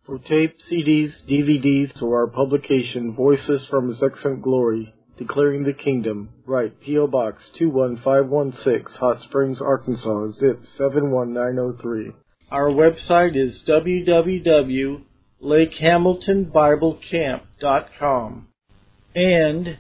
For tape, CDs, DVDs, or our publication, Voices from His Excellent Glory, Declaring the Kingdom, write P.O. Box 21516, Hot Springs, Arkansas, zip 71903. Our website is www.lakehamiltonbiblecamp.com and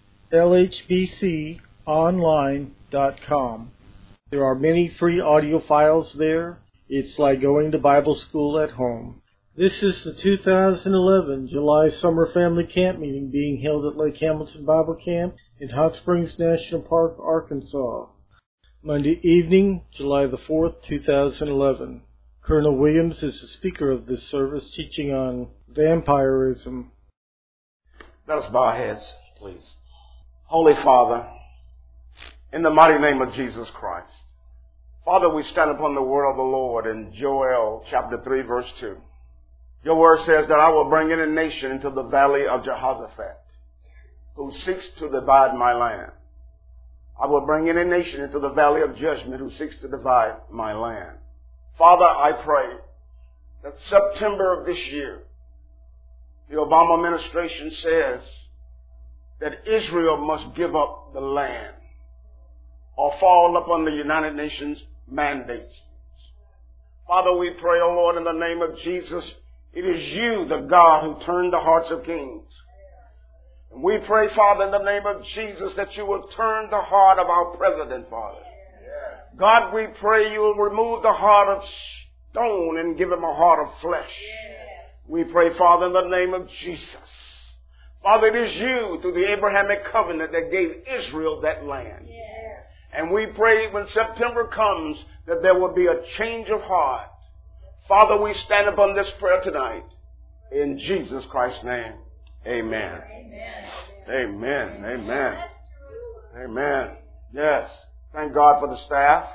lhbconline.com. There are many free audio files there. It's like going to Bible school at home. This is the 2011 July Summer Family Camp Meeting being held at Lake Hamilton Bible Camp in Hot Springs National Park, Arkansas. Monday evening, July the 4th, 2011. Colonel Williams is the speaker of this service, teaching on vampirism. Let us bow our heads, please. Holy Father, in the mighty name of Jesus Christ, Father, we stand upon the word of the Lord in Joel chapter 3, verse 2. Your word says that I will bring in a nation into the valley of Jehoshaphat, who seeks to divide my land. I will bring in a nation into the valley of judgment, who seeks to divide my land. Father, I pray that September of this year, the Obama administration says that Israel must give up the land or fall upon the United Nations mandates. Father, we pray, O Lord, in the name of Jesus, it is you, the God, who turned the hearts of kings. And we pray, Father, in the name of Jesus, that you will turn the heart of our president, Father. God, we pray you will remove the heart of stone and give him a heart of flesh. We pray, Father, in the name of Jesus. Father, it is you, through the Abrahamic covenant, that gave Israel that land. And we pray when September comes that there will be a change of heart. Father, we stand upon this prayer tonight. In Jesus Christ's name, amen. Amen. Amen. Amen. Yes. Thank God for the staff.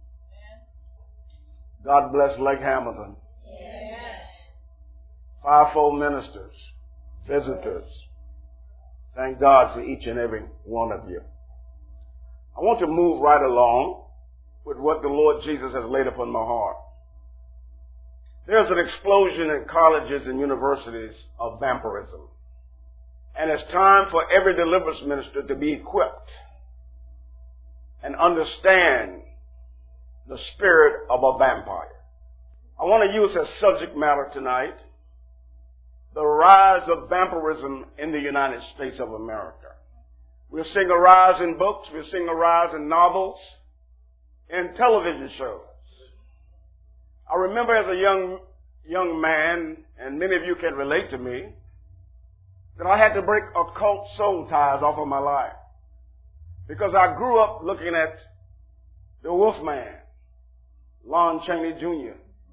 God bless Lake Hamilton. Fivefold ministers, visitors. Thank God for each and every one of you. I want to move right along with what the Lord Jesus has laid upon my heart. There's an explosion in colleges and universities of vampirism. And it's time for every deliverance minister to be equipped and understand the spirit of a vampire. I want to use as subject matter tonight the rise of vampirism in the United States of America. We're seeing a rise in books, we're seeing a rise in novels, in television shows. I remember as a young man, and many of you can relate to me, that I had to break occult soul ties off of my life. Because I grew up looking at the Wolfman, Lon Chaney Jr.,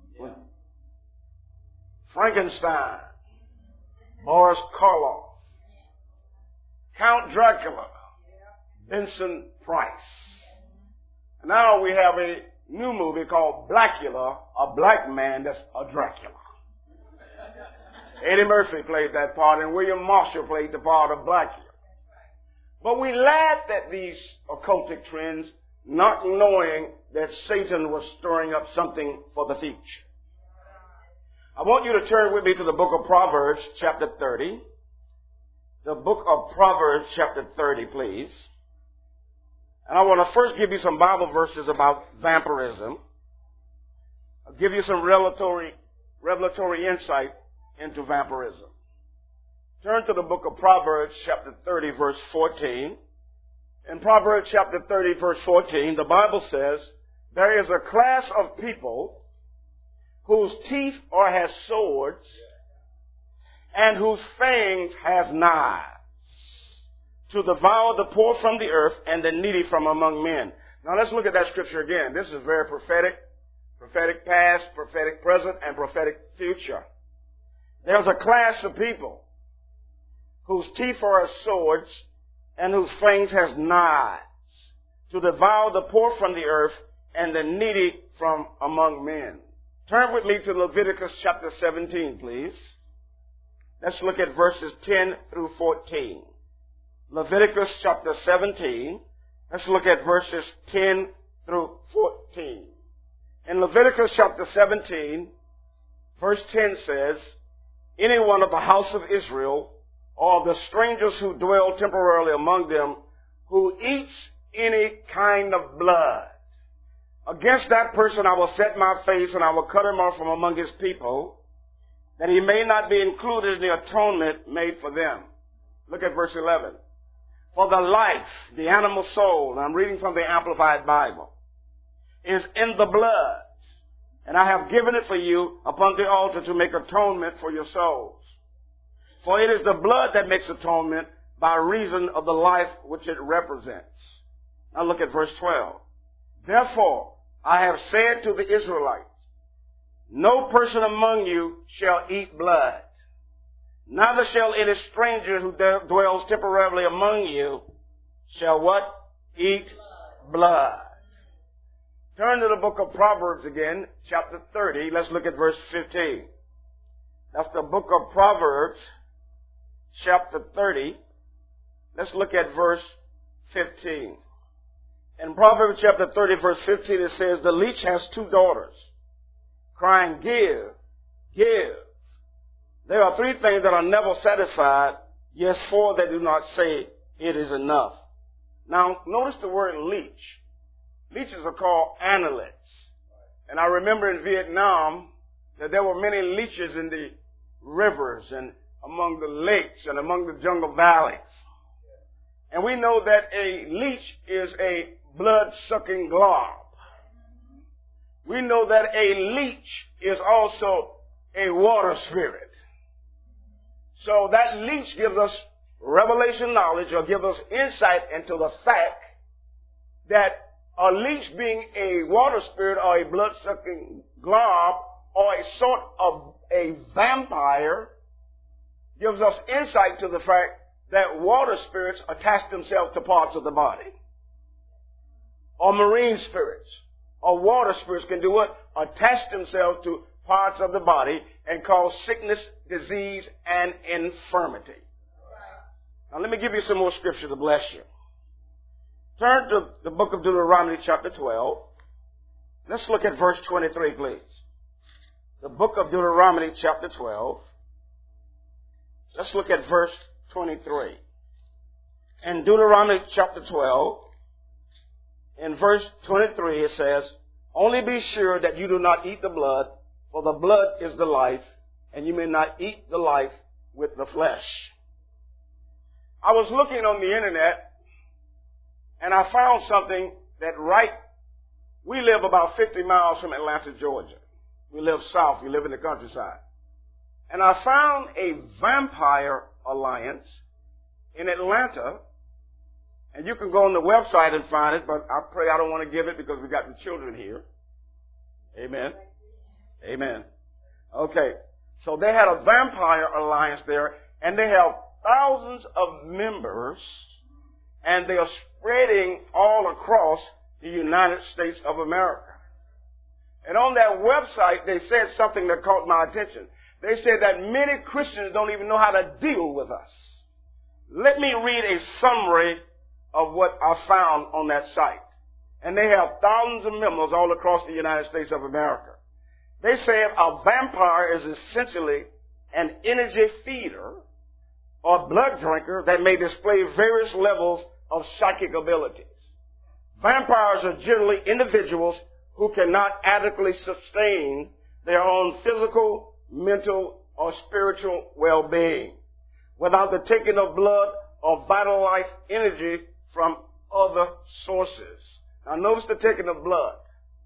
Frankenstein, Boris Karloff, Count Dracula, Vincent Price. And now we have a new movie called Blackula, a black man that's a Dracula. Eddie Murphy played that part, and William Marshall played the part of Blackula. But we laughed at these occultic trends, not knowing that Satan was stirring up something for the future. I want you to turn with me to the book of Proverbs, chapter 30. The book of Proverbs, chapter 30, please. And I want to first give you some Bible verses about vampirism. I'll give you some revelatory insight into vampirism. Turn to the book of Proverbs, chapter 30, verse 14. In Proverbs, chapter 30, verse 14, the Bible says, there is a class of people whose teeth are as swords and whose fangs has knives, to devour the poor from the earth and the needy from among men. Now let's look at that scripture again. This is very prophetic. Prophetic past, prophetic present, and prophetic future. There's a class of people whose teeth are as swords and whose fangs has knives, to devour the poor from the earth and the needy from among men. Turn with me to Leviticus chapter 17, please. Let's look at verses 10 through 14. Leviticus chapter 17. Let's look at verses 10 through 14. In Leviticus chapter 17, verse 10 says, any one of the house of Israel, or the strangers who dwell temporarily among them, who eats any kind of blood. Against that person I will set my face, and I will cut him off from among his people, that he may not be included in the atonement made for them. Look at verse 11. For the life, the animal soul, and I'm reading from the Amplified Bible, is in the blood, and I have given it for you upon the altar to make atonement for your souls. For it is the blood that makes atonement by reason of the life which it represents. Now look at verse 12. Therefore, I have said to the Israelites, no person among you shall eat blood. Neither shall any stranger who dwells temporarily among you shall what? Eat blood. Turn to the book of Proverbs again, chapter 30. Let's look at verse 15. That's the book of Proverbs, chapter 30. Let's look at verse 15. In Proverbs chapter 30, verse 15, it says, the leech has two daughters, crying, give, give. There are three things that are never satisfied, yes, four that do not say it is enough. Now, notice the word leech. Leeches are called annelids. And I remember in Vietnam that there were many leeches in the rivers and among the lakes and among the jungle valleys. And we know that a leech is a blood-sucking glob. We know that a leech is also a water spirit. So that leech gives us revelation knowledge, or gives us insight into the fact that a leech, being a water spirit or a blood-sucking glob or a sort of a vampire, gives us insight to the fact that water spirits attach themselves to parts of the body. Or marine spirits or water spirits can do what? Attach themselves to parts of the body and cause sickness, disease, and infirmity. Now let me give you some more scripture to bless you. Turn to the book of Deuteronomy chapter 12. Let's look at verse 23, please. The book of Deuteronomy chapter 12. Let's look at verse 23. In Deuteronomy chapter 12, in verse 23, it says, only be sure that you do not eat the blood, for the blood is the life, and you may not eat the life with the flesh. I was looking on the internet, and I found something that we live about 50 miles from Atlanta, Georgia. We live south. We live in the countryside. And I found a vampire alliance in Atlanta. And you can go on the website and find it, but I pray I don't want to give it because we got the children here. Amen. Amen. Okay. So they had a vampire alliance there, and they have thousands of members, and they are spreading all across the United States of America. And on that website, they said something that caught my attention. They said that many Christians don't even know how to deal with us. Let me read a summary of what I found on that site. And they have thousands of members all across the United States of America. They say a vampire is essentially an energy feeder or blood drinker that may display various levels of psychic abilities. Vampires are generally individuals who cannot adequately sustain their own physical, mental, or spiritual well-being without the taking of blood or vital life energy from other sources. Now notice the taking of blood.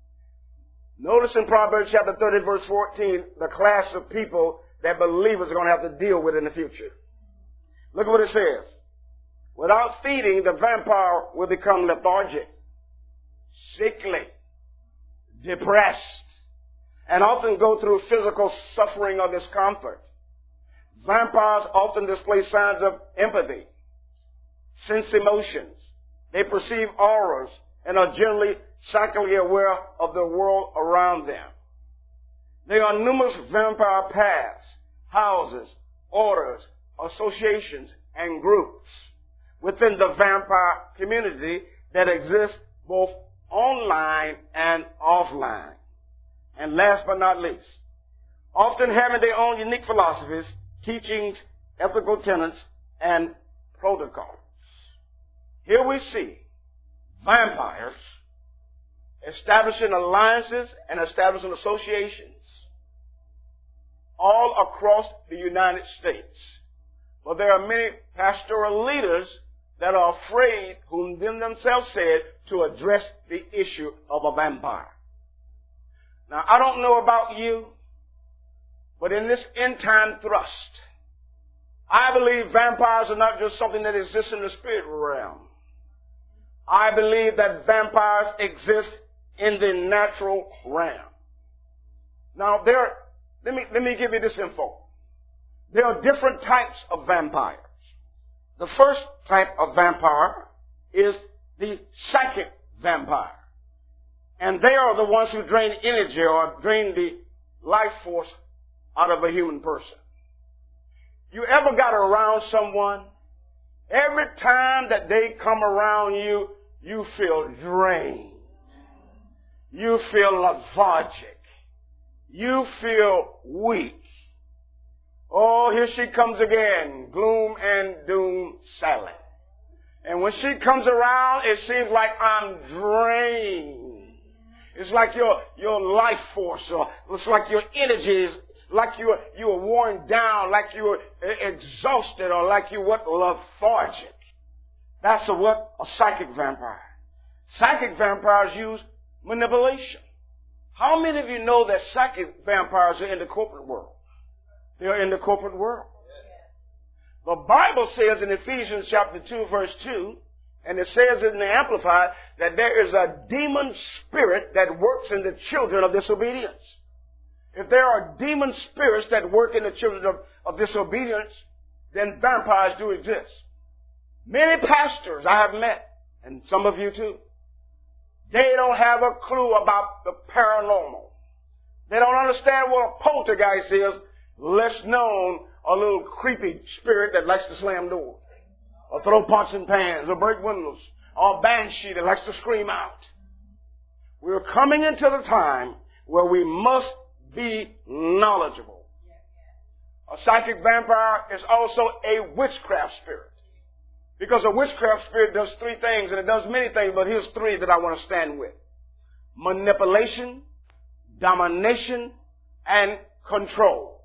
Notice in Proverbs chapter 30 verse 14 the class of people that believers are going to have to deal with in the future. Look at what it says. Without feeding, the vampire will become lethargic, sickly, depressed, and often go through physical suffering or discomfort. Vampires often display signs of empathy, sense emotions. They perceive auras and are generally psychically aware of the world around them. There are numerous vampire paths, houses, orders, associations, and groups within the vampire community that exist both online and offline. And last but not least, often having their own unique philosophies, teachings, ethical tenets, and protocols. Here we see vampires establishing alliances and establishing associations all across the United States. But there are many pastoral leaders that are afraid, whom themselves said, to address the issue of a vampire. Now, I don't know about you, but in this end time thrust, I believe vampires are not just something that exists in the spirit realm. I believe that vampires exist in the natural realm. Now, let me give you this info. There are different types of vampires. The first type of vampire is the psychic vampire. And they are the ones who drain energy or drain the life force out of a human person. You ever got around someone, every time that they come around you, you feel drained. You feel lethargic. You feel weak. Oh, here she comes again, gloom and doom Sally. And when she comes around, it seems like I'm drained. It's like your life force, or it's like your energy is, like you are worn down, like you are exhausted, or like you were lethargic. That's a psychic vampire. Psychic vampires use manipulation. How many of you know that psychic vampires are in the corporate world? They are in the corporate world. The Bible says in Ephesians chapter 2, verse 2, and it says in the Amplified, that there is a demon spirit that works in the children of disobedience. If there are demon spirits that work in the children of disobedience, then vampires do exist. Many pastors I have met, and some of you too, they don't have a clue about the paranormal. They don't understand what a poltergeist is, less known a little creepy spirit that likes to slam doors, or throw pots and pans, or break windows, or a banshee that likes to scream out. We're coming into the time where we must be knowledgeable. A psychic vampire is also a witchcraft spirit. Because a witchcraft spirit does three things, and it does many things, but here's three that I want to stand with. Manipulation, domination, and control.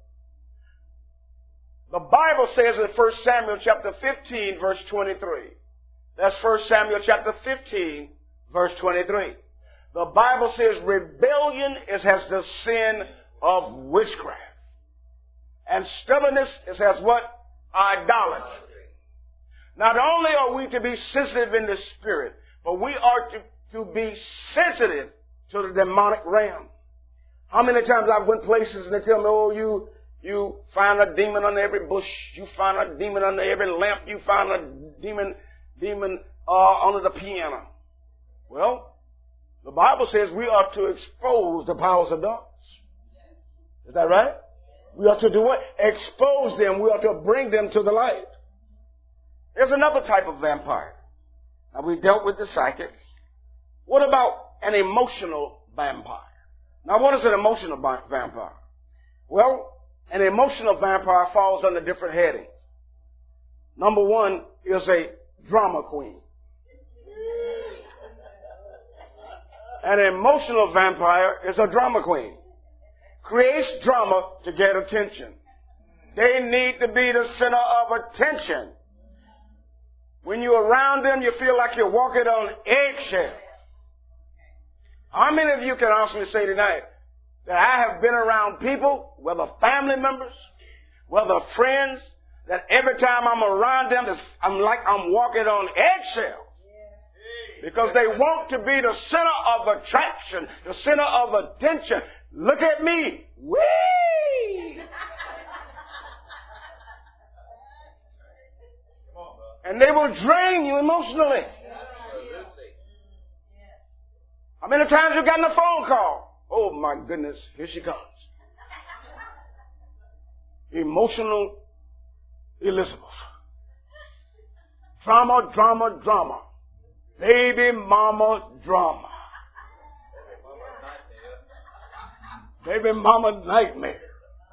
The Bible says in 1 Samuel chapter 15, verse 23. That's 1 Samuel chapter 15, verse 23. The Bible says rebellion is as the sin of witchcraft. And stubbornness is as what? Idolatry. Not only are we to be sensitive in the spirit, but we are to be sensitive to the demonic realm. How many times I've went places and they tell me, oh, you find a demon under every bush. You find a demon under every lamp. You find a demon under the piano. Well, the Bible says we are to expose the powers of darkness. Is that right? We are to do what? Expose them. We are to bring them to the light. There's another type of vampire. Now, we dealt with the psychic. What about an emotional vampire? Now, what is an emotional vampire? Well, an emotional vampire falls under different headings. Number one is a drama queen. An emotional vampire is a drama queen. Creates drama to get attention. They need to be the center of attention. When you're around them, you feel like you're walking on eggshells. How many of you can honestly say tonight that I have been around people, whether family members, whether friends, that every time I'm around them, I'm like I'm walking on eggshells? Because they want to be the center of attraction, the center of attention. Look at me. Whee! And they will drain you emotionally. How many times you gotten a phone call? Oh my goodness, here she comes. Emotional Elizabeth. Drama, drama, drama. Baby mama drama. Baby mama nightmare.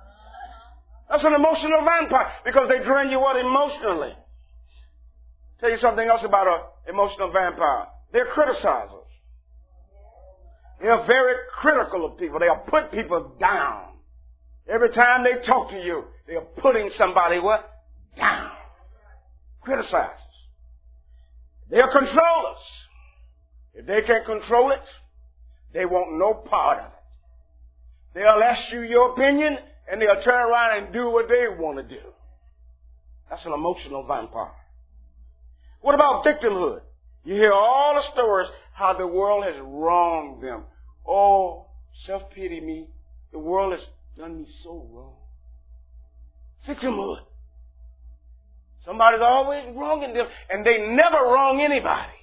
That's an emotional vampire because they drain you out emotionally. Tell you something else about an emotional vampire. They're criticizers. They are very critical of people. They'll put people down. Every time they talk to you, they are putting somebody what? Down. Criticizers. They are controllers. If they can't control it, they want no part of it. They'll ask you your opinion, and they'll turn around and do what they want to do. That's an emotional vampire. What about victimhood? You hear all the stories how the world has wronged them. Oh, self-pity me. The world has done me so wrong. Victimhood. Somebody's always wronging them, and they never wrong anybody.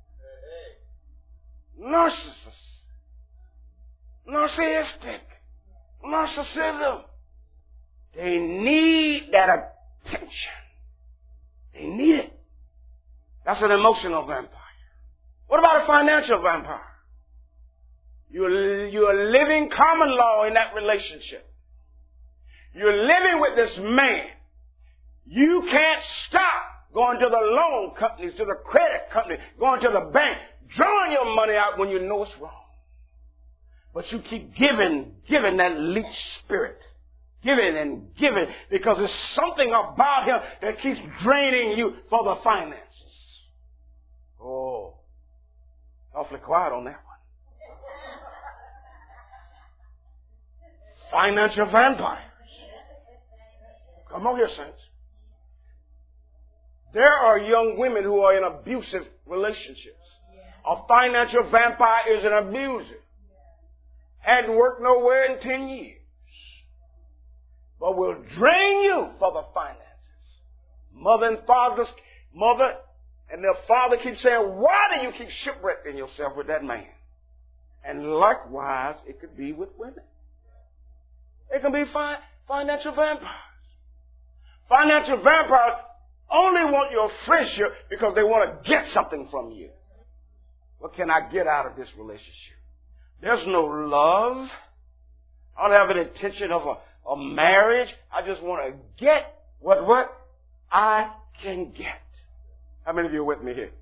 Narcissistic. Narcissism. They need that attention. They need it. That's an emotional vampire. What about a financial vampire? You're living common law in that relationship. You're living with this man. You can't stop going to the loan companies, to the credit company, going to the bank, drawing your money out when you know it's wrong. But you keep giving that leech spirit. Giving and giving because there's something about him that keeps draining you for the finances. Oh, awfully quiet on that one. Financial vampires. Come on here, saints. There are young women who are in abusive relationships. A financial vampire is an abuser. Hadn't worked nowhere in 10 years. But will drain you for the finances. Mother and their father keep saying, why do you keep shipwrecking yourself with that man? And likewise, it could be with women. It can be financial vampires. Financial vampires only want your friendship because they want to get something from you. What can I get out of this relationship? There's no love. I don't have an intention of a marriage. I just want to get what I can get. How many of you are with me here?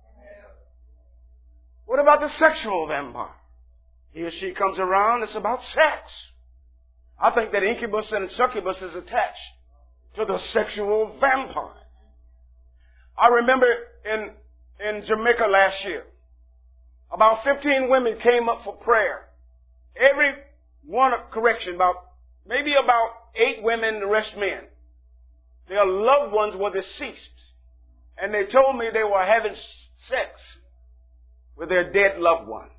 What about the sexual vampire? He or she comes around, it's about sex. I think that incubus and succubus is attached to the sexual vampire. I remember in Jamaica last year, about 15 women came up for prayer. Every one, maybe about 8 women, the rest men. Their loved ones were deceased. And they told me they were having sex with their dead loved ones.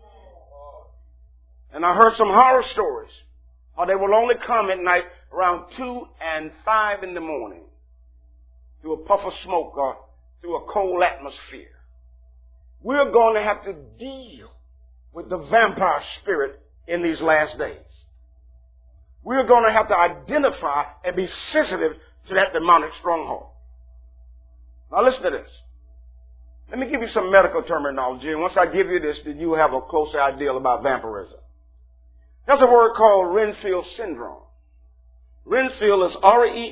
And I heard some horror stories. How they will only come at night around 2 and 5 in the morning through a puff of smoke or through a cold atmosphere. We're going to have to deal with the vampire spirit in these last days. We're going to have to identify and be sensitive to that demonic stronghold. Now listen to this. Let me give you some medical terminology, and once I give you this, then you have a closer idea about vampirism. There's a word called Renfield syndrome. Renfield is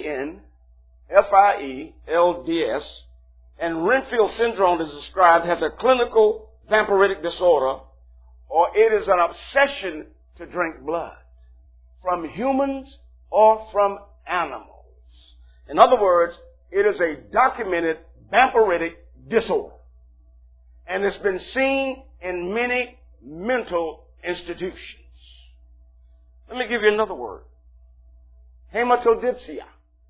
R-E-N-F-I-E-L-D-S, and Renfield syndrome is described as a clinical vampiric disorder, or it is an obsession to drink blood from humans or from animals. In other words, it is a documented vampiric disorder, and it's been seen in many mental institutions. Let me give you another word. Hematodipsia.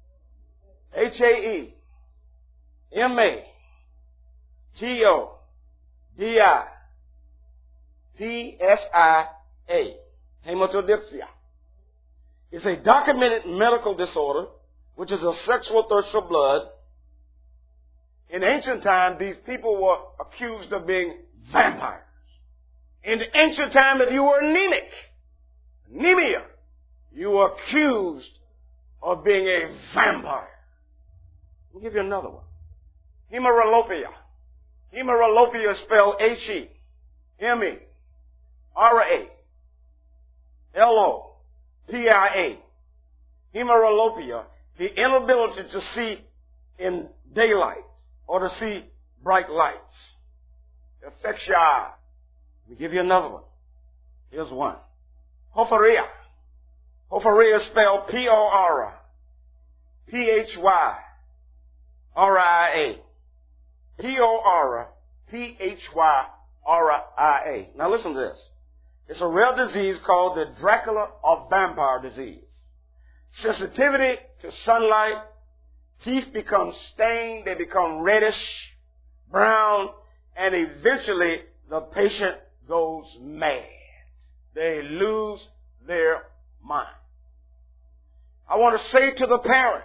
H-A-E-M-A-T-O-D-I-P-S-I-A. Hematodipsia. It's a documented medical disorder, which is a sexual thirst for blood. In ancient times, these people were accused of being vampires. In the ancient time, if you were anemic, anemia, you were accused of being a vampire. I'll give you another one. Hemerolopia. Hemerolopia is spelled H-E-M-E-R-A-L-O-P-I-A. hemerolopia, the inability to see in daylight or to see bright lights. It affects your eye. Let me give you another one. Here's one. Porphyria. Porphyria is spelled P-O-R-P-H-Y-R-I-A. P-O-R-P-H-Y-R-I-A. Now listen to this. It's a rare disease called the Dracula or vampire disease. Sensitivity to sunlight, teeth become stained, they become reddish, brown, and eventually the patient goes mad. They lose their mind. I want to say to the parents,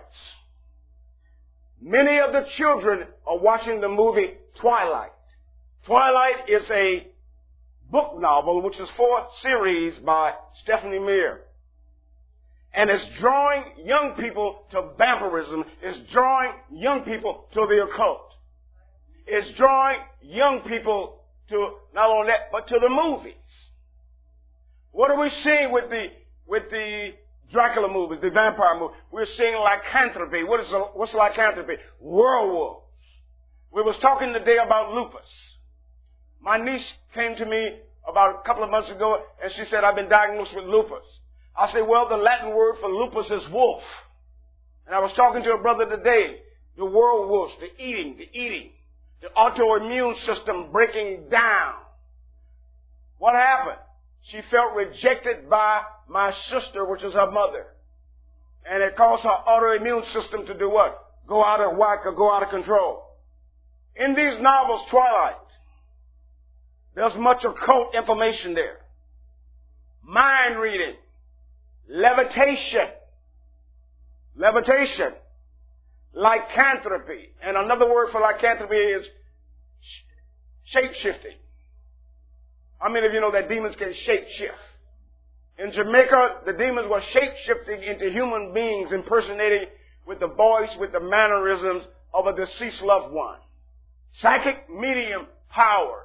many of the children are watching the movie Twilight. Twilight is a book novel, which is 4 series by Stephanie Meyer. And it's drawing young people to vampirism. It's drawing young people to the occult. It's drawing young people to not only that, but to the movies. What are we seeing with the Dracula movies, the vampire movies? We're seeing lycanthropy. What's lycanthropy? Werewolves. We was talking today about lupus. My niece came to me about a couple of months ago, and she said, I've been diagnosed with lupus. I said, well, the Latin word for lupus is wolf. And I was talking to a brother today, the werewolves, the eating, the autoimmune system breaking down. What happened? She felt rejected by my sister, which is her mother. And it caused her autoimmune system to do what? Go out of whack or go out of control. In these novels, Twilight, there's much occult information there. Mind reading. Levitation. Lycanthropy. And another word for lycanthropy is shape-shifting. How many of you know that demons can shape-shift? In Jamaica, the demons were shape-shifting into human beings, impersonating with the voice, with the mannerisms of a deceased loved one. Psychic medium powers.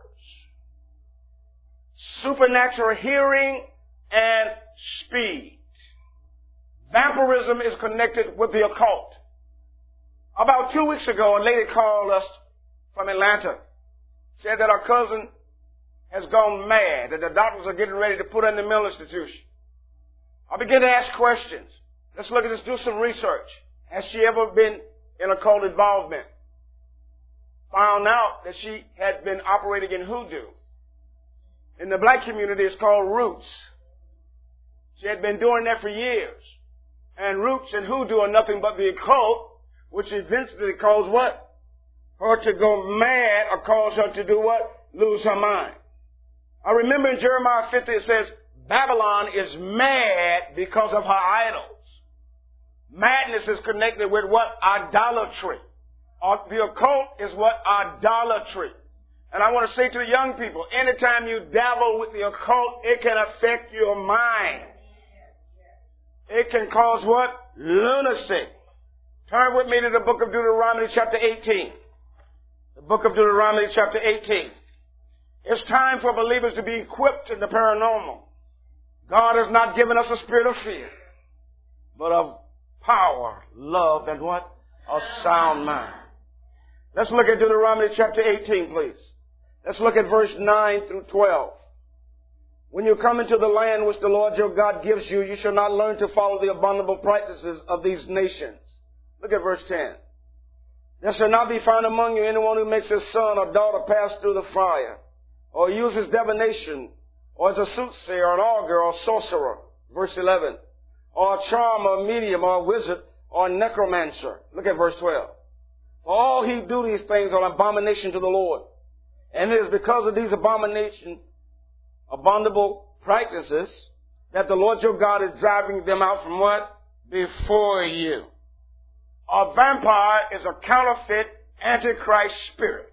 Supernatural hearing and speed. Vampirism is connected with the occult. About 2 weeks ago, a lady called us from Atlanta, said that her cousin has gone mad, that the doctors are getting ready to put her in the mental institution. I began to ask questions. Let's look at this, do some research. Has she ever been in occult involvement? Found out that she had been operating in hoodoo. In the black community, it's called roots. She had been doing that for years. And roots and hoodoo are nothing but the occult, which eventually caused what? Her to go mad or cause her to do what? Lose her mind. I remember in Jeremiah 50 it says, Babylon is mad because of her idols. Madness is connected with what? Idolatry. The occult is what? Idolatry. And I want to say to the young people, anytime you dabble with the occult, it can affect your mind. It can cause what? Lunacy. Turn with me to the book of Deuteronomy chapter 18. The book of Deuteronomy chapter 18. It's time for believers to be equipped in the paranormal. God has not given us a spirit of fear, but of power, love, and what? A sound mind. Let's look at Deuteronomy chapter 18, please. Let's look at verse 9 through 12. When you come into the land which the Lord your God gives you, you shall not learn to follow the abominable practices of these nations. Look at verse 10. There shall not be found among you anyone who makes his son or daughter pass through the fire, or uses divination, or is a soothsayer, or an augur, or a sorcerer. Verse 11. Or a charmer, or a medium, or a wizard, or a necromancer. Look at verse 12. For all he do these things are an abomination to the Lord. And it is because of these abominable practices that the Lord your God is driving them out from what? Before you. A vampire is a counterfeit antichrist spirit.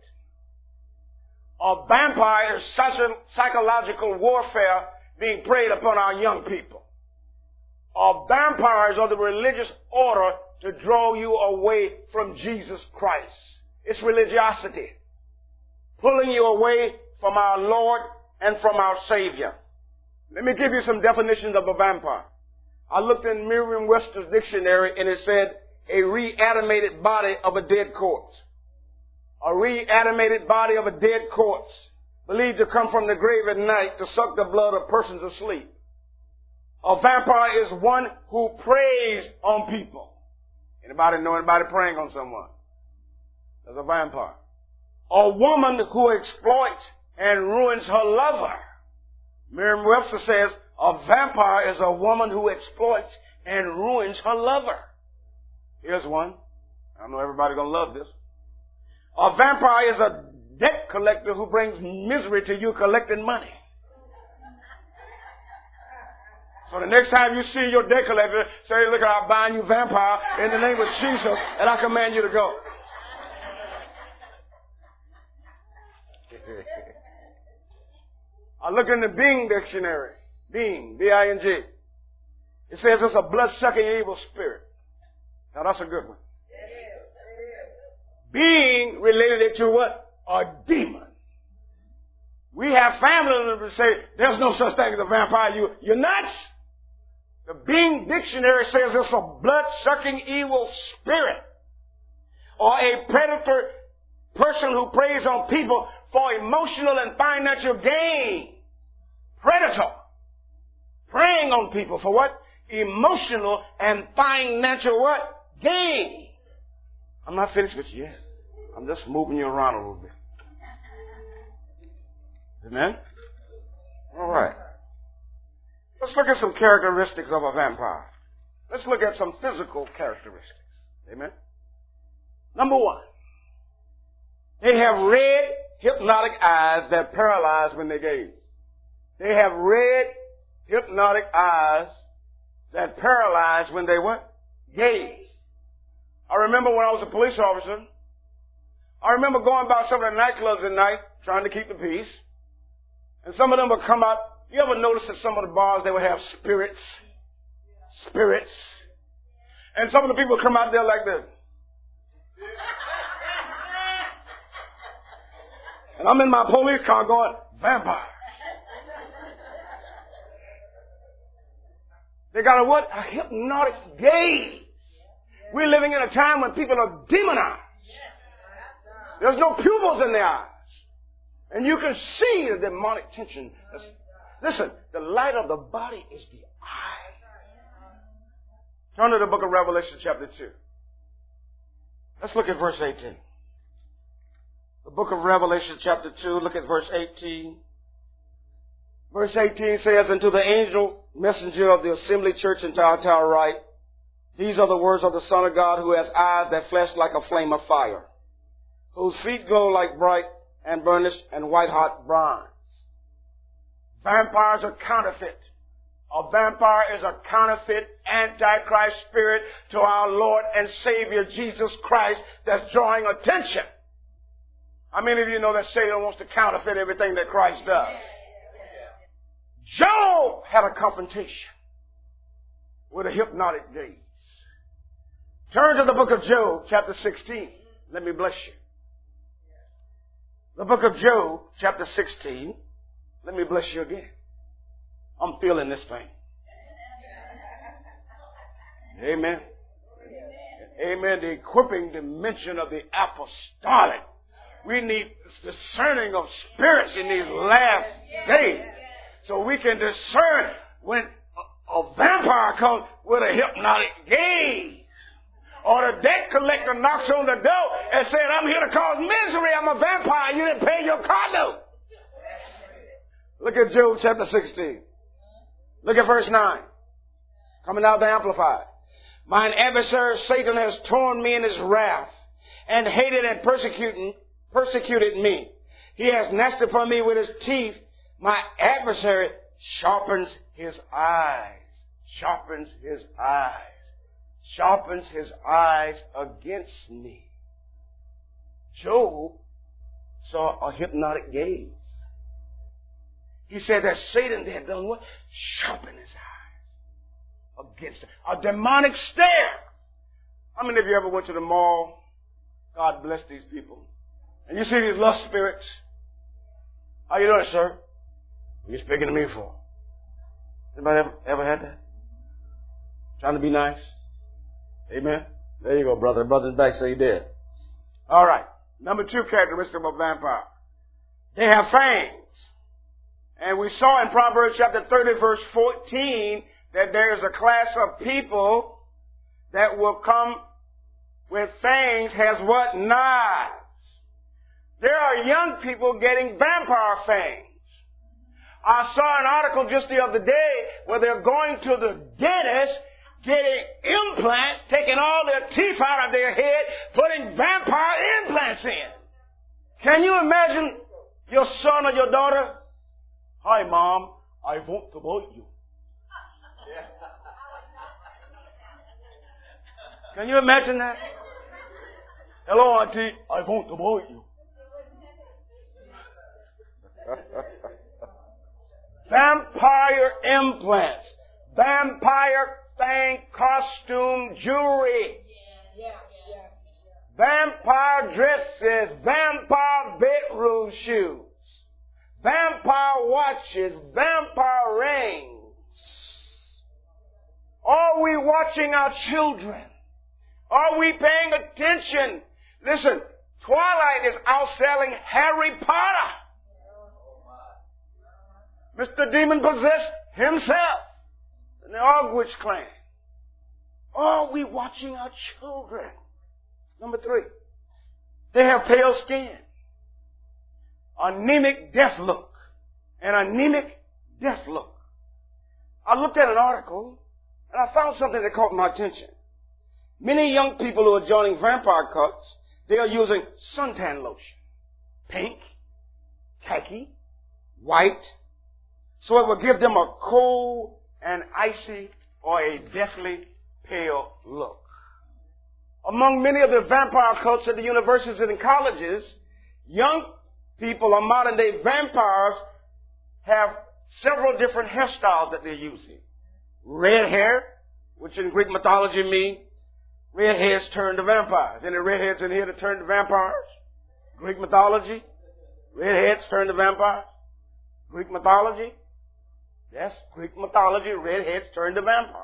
A vampire is psychological warfare being preyed upon our young people. Vampires are the religious order to draw you away from Jesus Christ. It's religiosity, pulling you away from our Lord and from our Savior. Let me give you some definitions of a vampire. I looked in Merriam-Webster's dictionary and it said a reanimated body of a dead corpse. A reanimated body of a dead corpse, believed to come from the grave at night to suck the blood of persons asleep. A vampire is one who preys on people. Anybody know anybody preying on someone? That's a vampire. A woman who exploits and ruins her lover. Merriam-Webster says a vampire is a woman who exploits and ruins her lover. Here's one. I know everybody's going to love this. A vampire is a debt collector who brings misery to you collecting money. So the next time you see your debt collector, say, look, I'm buying you vampire in the name of Jesus, and I command you to go. I look in the Bing dictionary. Bing, B-I-N-G. It says it's a blood-sucking evil spirit. Now that's a good one. Being related it to what? A demon. We have family members say, there's no such thing as a vampire. You're nuts. The Bing dictionary says it's a blood-sucking evil spirit. Or a predator person who preys on people for emotional and financial gain. Predator. Preying on people for what? Emotional and financial what? Gain. I'm not finished with you yet. I'm just moving you around a little bit. Amen? All right. Let's look at some characteristics of a vampire. Let's look at some physical characteristics. Amen? Number one. They have red, hypnotic eyes that paralyze when they gaze. They have red, hypnotic eyes that paralyze when they what? Gaze. I remember when I was a police officer, I remember going by some of the nightclubs at night trying to keep the peace. And some of them would come out. You ever notice that some of the bars, they would have spirits? Spirits. And some of the people would come out there like this. And I'm in my police car going, vampire. They got a what? A hypnotic gaze. We're living in a time when people are demonized. There's no pupils in their eyes. And you can see the demonic tension. Listen, the light of the body is the eye. Turn to the book of Revelation chapter 2. Let's look at verse 18. The book of Revelation chapter 2, look at verse 18. Verse 18 says, "And to the angel messenger of the assembly church in Thyatira write, these are the words of the Son of God, who has eyes that flash like a flame of fire, whose feet go like bright and burnished and white-hot bronze." Vampires are counterfeit. A vampire is a counterfeit antichrist spirit to our Lord and Savior Jesus Christ that's drawing attention. How many of you know that Satan wants to counterfeit everything that Christ does? Job had a confrontation with a hypnotic gaze. Turn to the book of Job, chapter 16. Let me bless you. The book of Job, chapter 16. Let me bless you again. I'm feeling this thing. Amen. Amen. The equipping dimension of the apostolic. We need discerning of spirits in these last days. So we can discern when a vampire comes with a hypnotic gaze. Or the debt collector knocks on the door and says, I'm here to cause misery. I'm a vampire. You didn't pay your car note. Look at Job chapter 16. Look at verse 9. Coming out the Amplified. Mine adversary Satan has torn me in his wrath and hated and persecuted me. He has gnashed upon me with his teeth. My adversary sharpens his eyes. Sharpens his eyes. Sharpens his eyes against me. Job saw a hypnotic gaze. He said that Satan had done what? Sharpen his eyes against him. A demonic stare. How many of you ever went to the mall? God bless these people. And you see these lust spirits. How you doing, sir? What are you speaking to me for? Anybody ever had that? Trying to be nice? Amen? There you go, brother. Brother's back, so you did. All right. Number 2 characteristic of a vampire. They have fangs. And we saw in Proverbs chapter 30, verse 14, that there is a class of people that will come with fangs, has what? Knives. There are young people getting vampire fangs. I saw an article just the other day where they're going to the dentist, getting implants, taking all their teeth out of their head, putting vampire implants in. Can you imagine your son or your daughter? Hi, Mom, I want to bite you. Can you imagine that? Hello, Auntie, I want to bite you. Vampire implants, vampire thing, costume, jewelry, vampire dresses, vampire bedroom shoes, vampire watches, vampire rings. Are we watching our children? Are we paying attention? Listen, Twilight is outselling Harry Potter. Mr. Demon possessed himself in the Ogwitch clan. Are we watching our children? Number 3, they have pale skin, anemic death look, an anemic death look. I looked at an article and I found something that caught my attention. Many young people who are joining vampire cults, they are using suntan lotion, pink, khaki, white, so it will give them a cold and icy or a deathly pale look. Among many of the vampire cults at the universities and colleges, young people or modern day vampires have several different hairstyles that they're using. Red hair, which in Greek mythology means redheads turn to vampires. Any redheads in here that turn to vampires? Greek mythology, redheads turn to vampires. Greek mythology, yes, Greek mythology, redheads turn to vampires.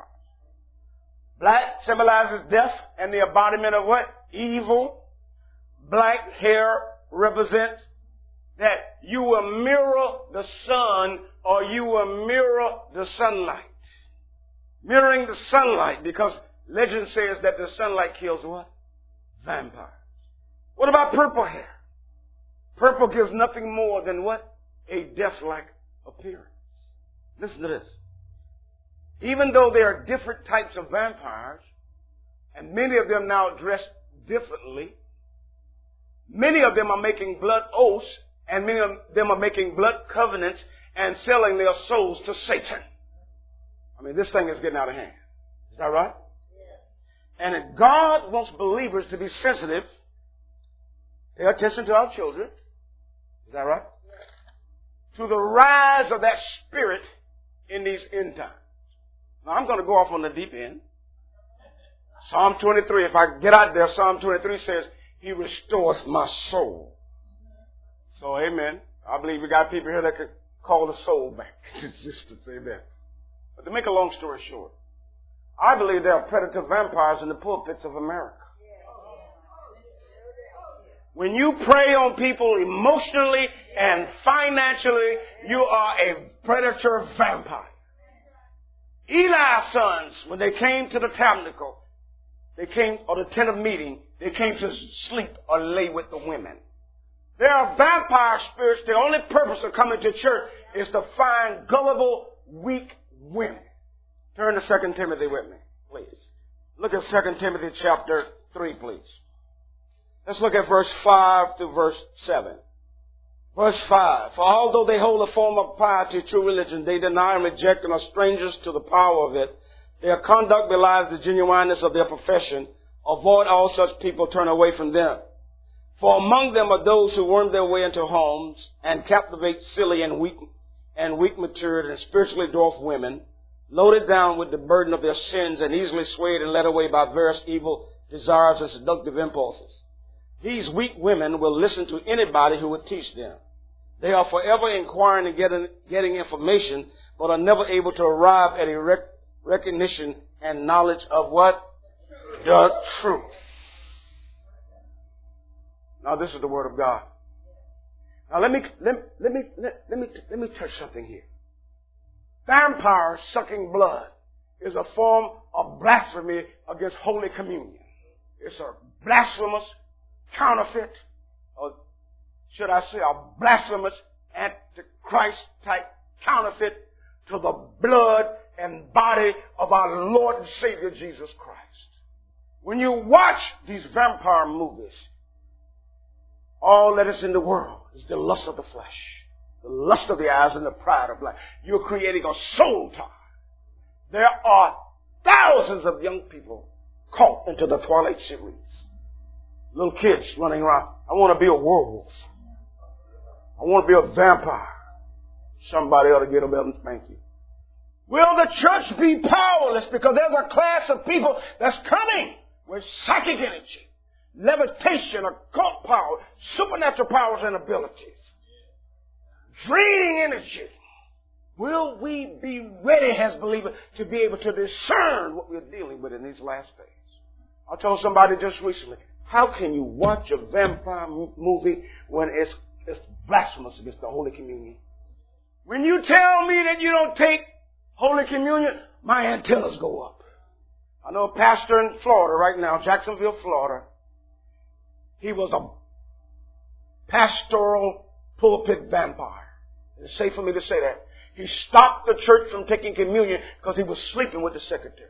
Black symbolizes death and the embodiment of what? Evil. Black hair represents that you will mirror the sun or you will mirror the sunlight. Mirroring the sunlight, because legend says that the sunlight kills what? Vampires. What about purple hair? Purple gives nothing more than what? A death-like appearance. Listen to this. Even though there are different types of vampires, and many of them now dress differently, many of them are making blood oaths, and many of them are making blood covenants and selling their souls to Satan. I mean, this thing is getting out of hand. Is that right? Yeah. And if God wants believers to be sensitive, pay attention to our children. Is that right? Yeah. To the rise of that spirit in these end times. Now, I'm going to go off on the deep end. Psalm 23, if I get out there, Psalm 23 says, He restores my soul. So, amen. I believe we got people here that could call the soul back to existence. Amen. But to make a long story short, I believe there are predator vampires in the pulpits of America. When you prey on people emotionally and financially, you are a predator vampire. Eli's sons, when they came to the tabernacle, or the tent of meeting, they came to sleep or lay with the women. There are vampire spirits. The only purpose of coming to church is to find gullible, weak women. Turn to 2 Timothy with me, please. Look at 2 Timothy chapter 3, please. Let's look at verse 5 to verse 7. Verse 5. For although they hold a form of piety, true religion, they deny and reject and are strangers to the power of it. Their conduct belies the genuineness of their profession. Avoid all such people, turn away from them. For among them are those who worm their way into homes and captivate silly and weak-matured and spiritually dwarfed women, loaded down with the burden of their sins and easily swayed and led away by various evil desires and seductive impulses. These weak women will listen to anybody who would teach them. They are forever inquiring and getting information, but are never able to arrive at a recognition and knowledge of what? The truth. Now this is the Word of God. Now let me touch something here. Vampires sucking blood is a form of blasphemy against Holy Communion. It's a blasphemous counterfeit, or should I say a blasphemous antichrist type counterfeit to the blood and body of our Lord and Savior Jesus Christ. When you watch these vampire movies, all that is in the world is the lust of the flesh, the lust of the eyes, and the pride of life. You're creating a soul tie. There are thousands of young people caught into the Twilight series. Little kids running around. I want to be a werewolf. I want to be a vampire. Somebody ought to get them up and spank you. Will the church be powerless because there's a class of people that's coming with psychic energy, levitation, occult power, supernatural powers and abilities, draining energy? Will we be ready as believers to be able to discern what we're dealing with in these last days? I told somebody just recently, how can you watch a vampire movie when it's blasphemous against the Holy Communion? When you tell me that you don't take Holy Communion, my antennas go up. I know a pastor in Florida right now, Jacksonville, Florida. He was a pastoral pulpit vampire. It's safe for me to say that. He stopped the church from taking communion because he was sleeping with the secretary.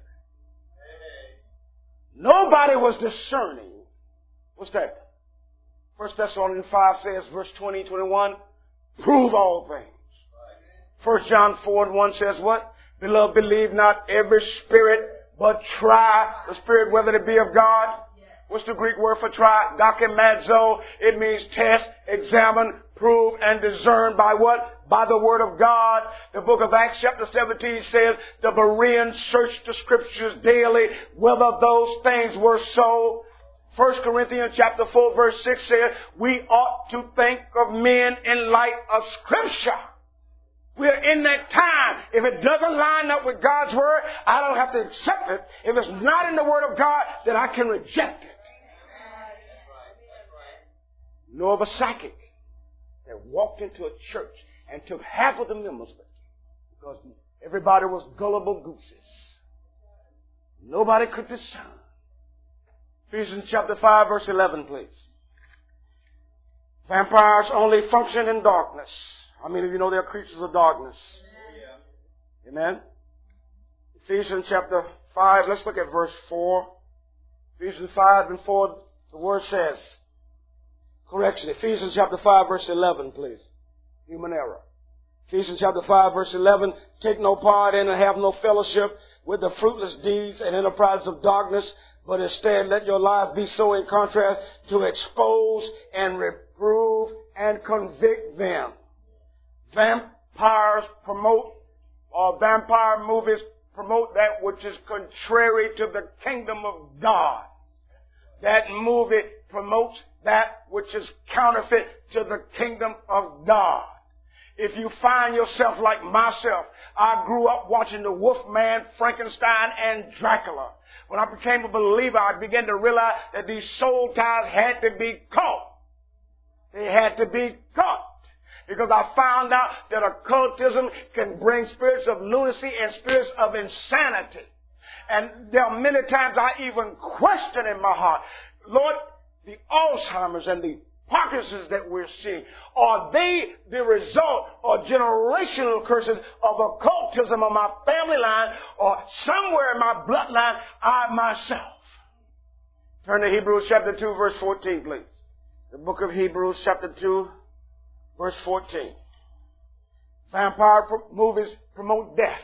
Nobody was discerning. What's that? 1 Thessalonians 5 says, verse 20, 21, prove all things. 1 John 4:1 says what? Beloved, believe not every spirit, but try the spirit whether it be of God. What's the Greek word for try? Dokimazo. It means test, examine, prove, and discern by what? By the Word of God. The book of Acts chapter 17 says the Bereans searched the Scriptures daily whether those things were so. 1 Corinthians chapter 4 verse 6 says we ought to think of men in light of Scripture. We're in that time. If it doesn't line up with God's Word, I don't have to accept it. If it's not in the Word of God, then I can reject it. Know of a psychic that walked into a church and took half of the members with him because everybody was gullible gooses. Nobody could discern. Ephesians chapter 5 verse 11, please. Vampires only function in darkness. How many of you know they're creatures of darkness? Yeah. Amen. Ephesians chapter 5, let's look at verse 4. Ephesians 5 and 4, the word says, correction, Ephesians chapter 5 verse 11, please. Human error. Ephesians chapter 5 verse 11, take no part in and have no fellowship with the fruitless deeds and enterprises of darkness, but instead let your lives be so in contrast to expose and reprove and convict them. Vampires promote, or vampire movies promote that which is contrary to the kingdom of God. That movie promotes that which is counterfeit to the kingdom of God. If you find yourself like myself, I grew up watching the Wolfman, Frankenstein, and Dracula. When I became a believer, I began to realize that these soul ties had to be caught. They had to be caught. Because I found out that occultism can bring spirits of lunacy and spirits of insanity. And there are many times I even question in my heart, Lord, the Alzheimer's and the Parkinson's that we're seeing, are they the result or generational curses of occultism on my family line or somewhere in my bloodline, I myself? Turn to Hebrews chapter 2 verse 14, please. The book of Hebrews chapter 2 verse 14. Vampire movies promote death.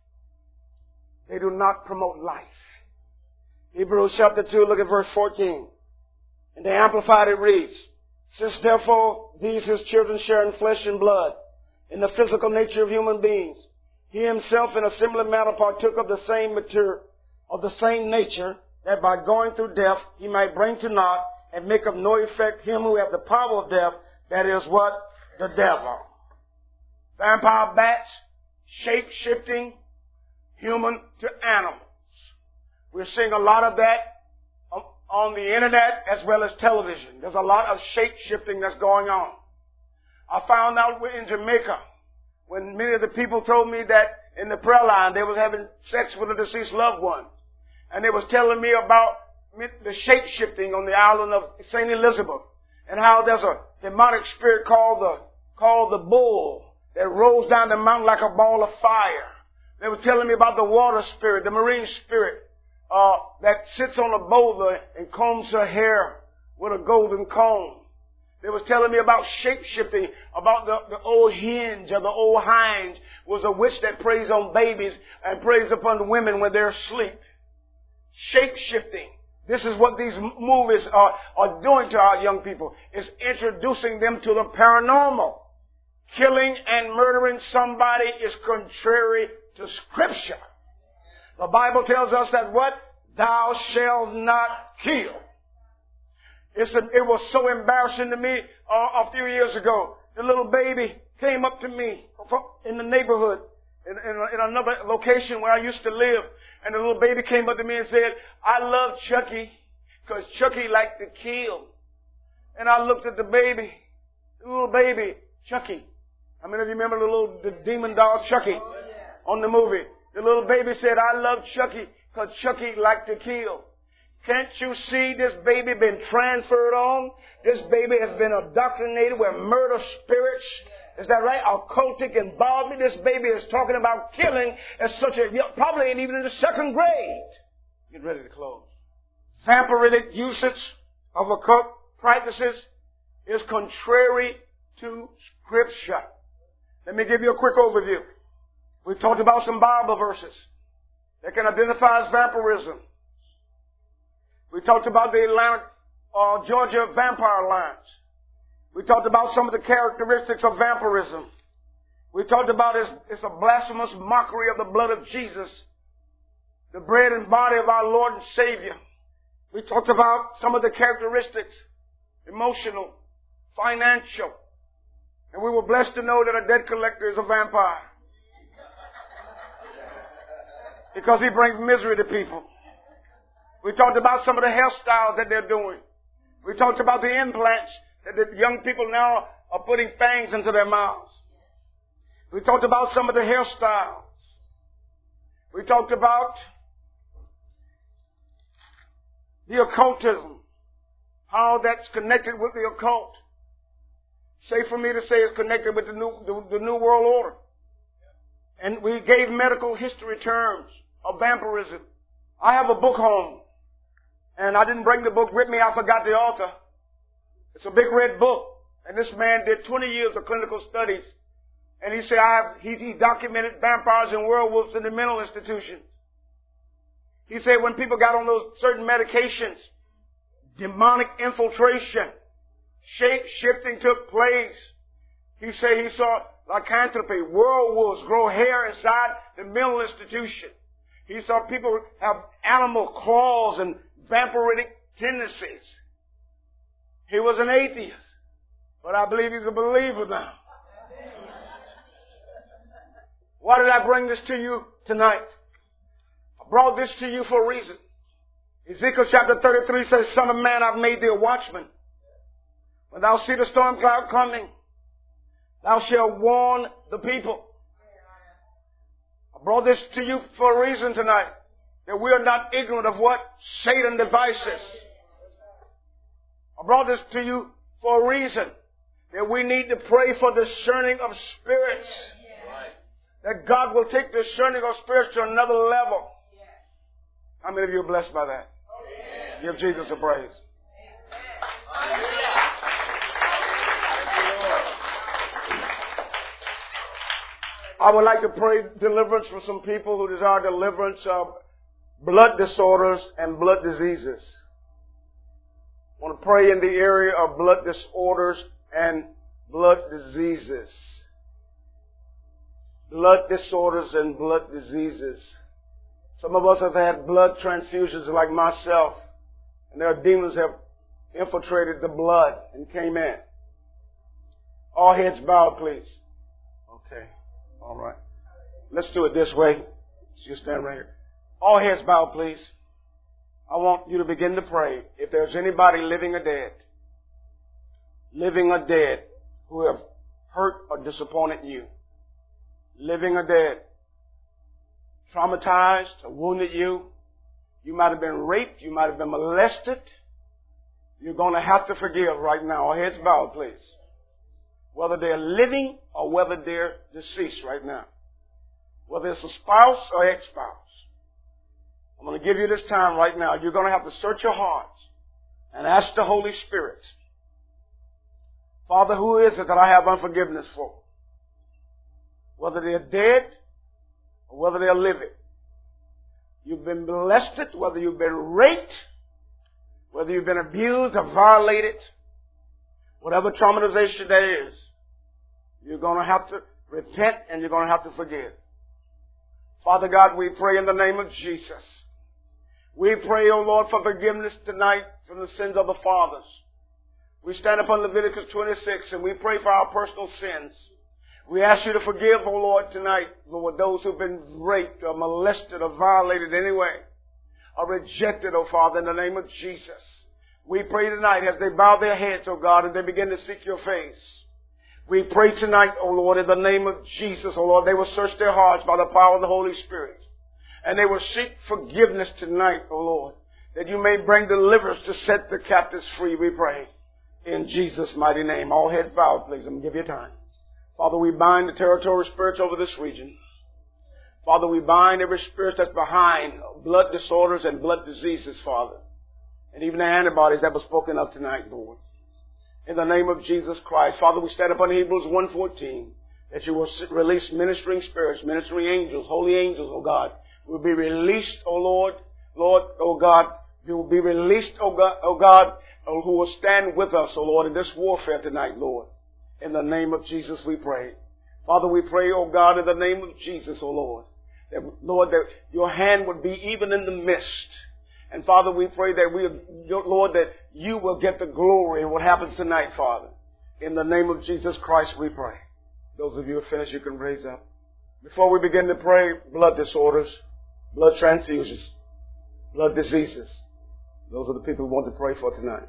They do not promote life. Hebrews chapter 2, look at verse 14. In the Amplified it reads, since therefore these his children share in flesh and blood, in the physical nature of human beings, he himself in a similar manner partook of the same material, of the same nature, that by going through death he might bring to naught and make of no effect him who hath the power of death, that is what? The devil. Vampire bats, shape-shifting, human to animals. We're seeing a lot of that on the internet as well as television. There's a lot of shape-shifting that's going on. I found out in Jamaica when many of the people told me that in the prayer line they was having sex with a deceased loved one. And they was telling me about the shape-shifting on the island of St. Elizabeth and how there's a demonic spirit called the bull that rolls down the mountain like a ball of fire. They were telling me about the water spirit, the marine spirit, that sits on a boulder and combs her hair with a golden comb. They was telling me about shape-shifting, about the old hinge or the old hinge was a witch that preys on babies and preys upon women when they're asleep. Shape-shifting. This is what these movies are doing to our young people. It's introducing them to the paranormal. Killing and murdering somebody is contrary to Scripture. The Bible tells us that what? Thou shalt not kill. It was so embarrassing to me a few years ago. The little baby came up to me in the neighborhood, in another location where I used to live. And the little baby came up to me and said, I love Chucky because Chucky liked to kill. And I looked at the little baby, Chucky. How many of you remember the demon doll Chucky on the movie? The little baby said, I love Chucky because Chucky liked to kill. Can't you see this baby been transferred on? This baby has been indoctrinated with murder spirits. Is that right? Occultic involvement. This baby is talking about killing at probably ain't even in the second grade. Get ready to close. Vampiric usage of occult practices is contrary to Scripture. Let me give you a quick overview. We talked about some Bible verses that can identify as vampirism. We talked about the Atlanta, Georgia vampire lines. We talked about some of the characteristics of vampirism. We talked about it's a blasphemous mockery of the blood of Jesus, the bread and body of our Lord and Savior. We talked about some of the characteristics, emotional, financial. And we were blessed to know that a debt collector is a vampire. Because he brings misery to people. We talked about some of the hairstyles that they're doing. We talked about the implants that the young people now are putting fangs into their mouths. We talked about some of the hairstyles. We talked about the occultism, how that's connected with the occult. Safe for me to say it's connected with the New World Order. And we gave medical history terms of vampirism. I have a book home, and I didn't bring the book with me. I forgot the author. It's a big red book, and this man did 20 years of clinical studies, and he said he documented vampires and werewolves in the mental institutions. He said when people got on those certain medications, demonic infiltration, shape-shifting took place. He said he saw lycanthropy, werewolves grow hair inside the mental institution. He saw people have animal claws and vampiric tendencies. He was an atheist, but I believe he's a believer now. Why did I bring this to you tonight? I brought this to you for a reason. Ezekiel chapter 33 says, Son of man, I've made thee a watchman. When thou see the storm cloud coming, thou shalt warn the people. I brought this to you for a reason tonight. That we are not ignorant of what Satan devises. I brought this to you for a reason. That we need to pray for discerning of spirits. That God will take discerning of spirits to another level. How many of you are blessed by that? Give Jesus a praise. I would like to pray deliverance for some people who desire deliverance of blood disorders and blood diseases. I want to pray in the area of blood disorders and blood diseases. Blood disorders and blood diseases. Some of us have had blood transfusions like myself, and their demons have infiltrated the blood and came in. All heads bowed, please. Okay. All right. Let's do it this way. So you stand right here. All heads bowed, please. I want you to begin to pray. If there's anybody living or dead who have hurt or disappointed you, living or dead, traumatized or wounded you, you might have been raped, you might have been molested, you're going to have to forgive right now. All heads bowed, please. Whether they're living or whether they're deceased right now. Whether it's a spouse or ex-spouse. I'm going to give you this time right now. You're going to have to search your hearts and ask the Holy Spirit, Father, who is it that I have unforgiveness for? Whether they're dead or whether they're living. You've been molested, whether you've been raped, whether you've been abused or violated, whatever traumatization there is, you're going to have to repent and you're going to have to forgive. Father God, we pray in the name of Jesus. We pray, O Lord, for forgiveness tonight from the sins of the fathers. We stand upon Leviticus 26 and we pray for our personal sins. We ask you to forgive, O Lord, tonight, Lord, those who've been raped or molested or violated anyway, or rejected, O Father, in the name of Jesus. We pray tonight as they bow their heads, O God, and they begin to seek your face. We pray tonight, O Lord, in the name of Jesus, O Lord, they will search their hearts by the power of the Holy Spirit. And they will seek forgiveness tonight, O Lord, that you may bring deliverance to set the captives free, we pray. In Jesus' mighty name. All heads bowed, please. I'm going to give you time. Father, we bind the territorial spirits over this region. Father, we bind every spirit that's behind blood disorders and blood diseases, Father. And even the antibodies that were spoken of tonight, Lord. In the name of Jesus Christ. Father, we stand upon Hebrews 1:14 that you will release ministering spirits, ministering angels, holy angels, O God, will be released, O Lord, O God, you will be released, O God, who will stand with us, O Lord, in this warfare tonight, Lord. In the name of Jesus we pray. Father, we pray, O God, in the name of Jesus, O Lord, that your hand would be even in the midst. And Father, we pray that Lord, that you will get the glory in what happens tonight, Father. In the name of Jesus Christ we pray. Those of you who are finished, you can raise up. Before we begin to pray, blood disorders, blood transfusions, blood diseases. Those are the people we want to pray for tonight.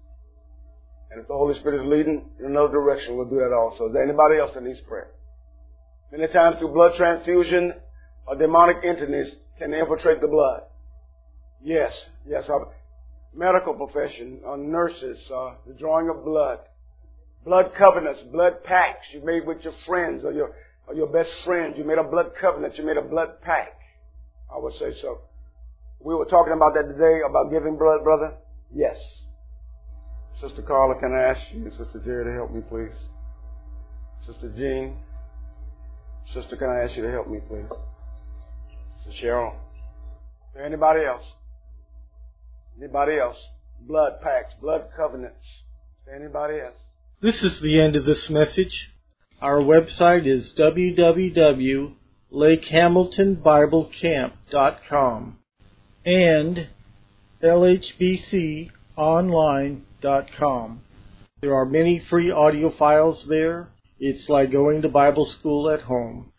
And if the Holy Spirit is leading in another direction, we'll do that also. Is there anybody else that needs prayer? Many times through blood transfusion, or demonic entities can infiltrate the blood. Yes, our medical profession, nurses, the drawing of blood covenants, blood pacts you made with your friends or your best friends. You made a blood covenant, you made a blood pact. I would say so. We were talking about that today, about giving blood, brother. Yes. Sister Carla, can I ask you, Sister Jerry, to help me, please? Sister Jean. Sister, can I ask you to help me, please? Sister Cheryl. Is there anybody else? Anybody else? Blood pacts, blood covenants. Is there anybody else? This is the end of this message. Our website is www.lakehamiltonbiblecamp.com and lhbconline.com. There are many free audio files there. It's like going to Bible school at home.